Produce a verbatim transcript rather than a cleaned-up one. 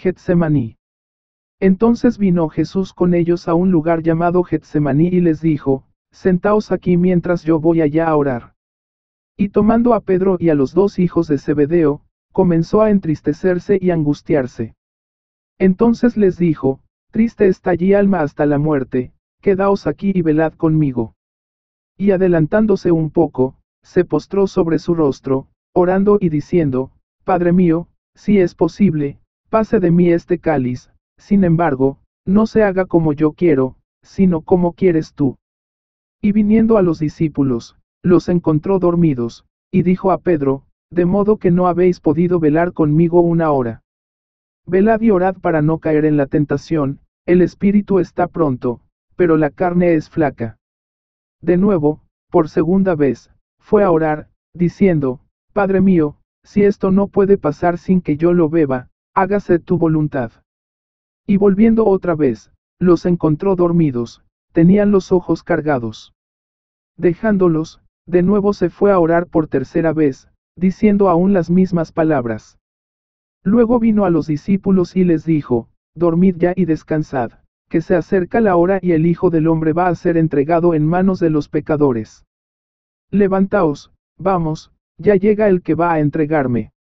Getsemaní. Entonces vino Jesús con ellos a un lugar llamado Getsemaní y les dijo, sentaos aquí mientras yo voy allá a orar. Y tomando a Pedro y a los dos hijos de Zebedeo, comenzó a entristecerse y angustiarse. Entonces les dijo, triste está allí alma hasta la muerte, quedaos aquí y velad conmigo. Y adelantándose un poco, se postró sobre su rostro, orando y diciendo, Padre mío, si es posible, pase de mí este cáliz, sin embargo, no se haga como yo quiero, sino como quieres tú. Y viniendo a los discípulos, los encontró dormidos, y dijo a Pedro, de modo que no habéis podido velar conmigo una hora. Velad y orad para no caer en la tentación, el espíritu está pronto, pero la carne es flaca. De nuevo, por segunda vez, fue a orar, diciendo, Padre mío, si esto no puede pasar sin que yo lo beba, hágase tu voluntad. Y volviendo otra vez, los encontró dormidos, tenían los ojos cargados. Dejándolos, de nuevo se fue a orar por tercera vez, diciendo aún las mismas palabras. Luego vino a los discípulos y les dijo, dormid ya y descansad, que se acerca la hora y el Hijo del Hombre va a ser entregado en manos de los pecadores. Levantaos, vamos, ya llega el que va a entregarme.